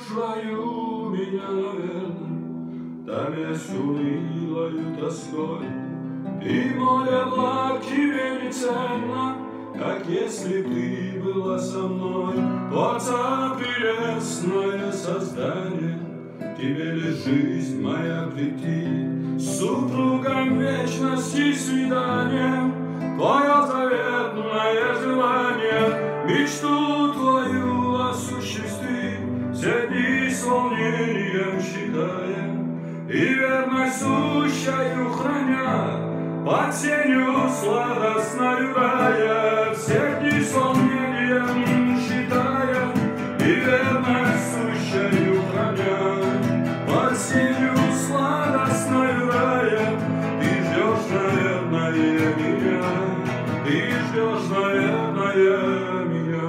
прошлою меня, наверное, томясь унылою тоской. И море благ тебе не ценно, как если б ты была со мной. Творца прелестное создание, тебе ли жизнь моя претит, супругом вечности свиданием, твое заветное желание, мечту твою осуществи, все дни с волнением считаем, и верность сущую храня, под сенью сладостною рая, все дни с волнением считаем, и верность сущую храня, под сенью сладостною рая. Ты ждешь, наверное, меня, ты ждешь, наверное, меня.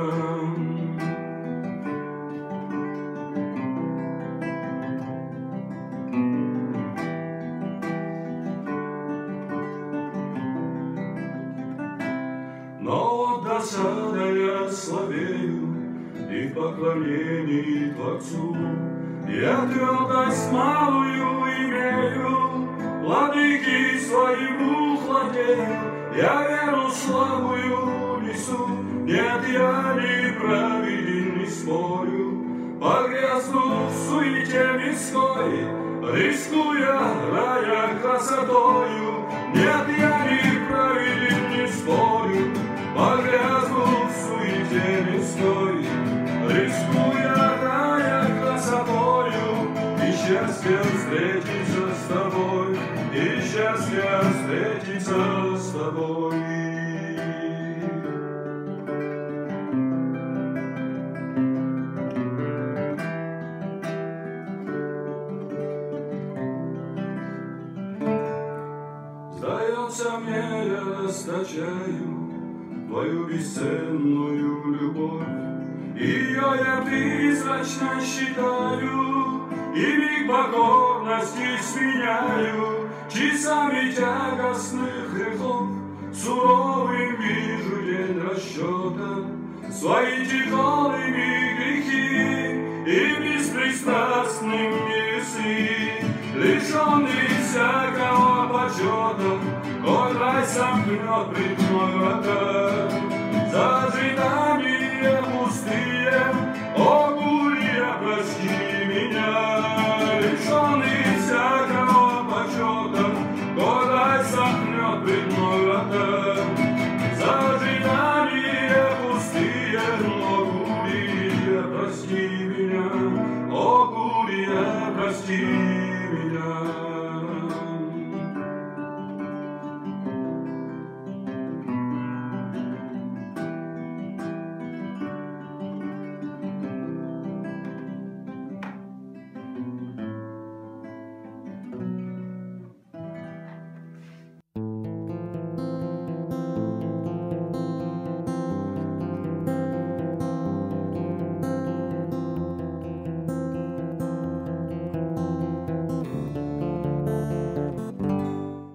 Но от досады я слабею, и в поклонении Творцу я твердость малую имею, владыки своему владею, я веру слабую несу. Нет, я не праведен, не спорю, погрязну в суете мирской, рискуя рая красотою. Нет, я не праведен, не спорю, погрязну в суете мирской, рискуя рая красотою. И счастье встретиться с тобой, и счастье встретиться с тобой. Сдается мне, я расточаю твою бесценную любовь, ее я призрачно считаю, и миг покорности сменяю часами тягостных грехов. Суровым вижу день расчета, свои тяжелыми грехи, и беспристрастным неси, лишенный всякого почета, коль рай сомкнет пред мной врата. За ожидания пустые, о буря, прости меня, лишенный всякого почета, коль рай сомкнет пред мной врата. За ожидания пустые, о буря, прости меня, о буря, прости меня.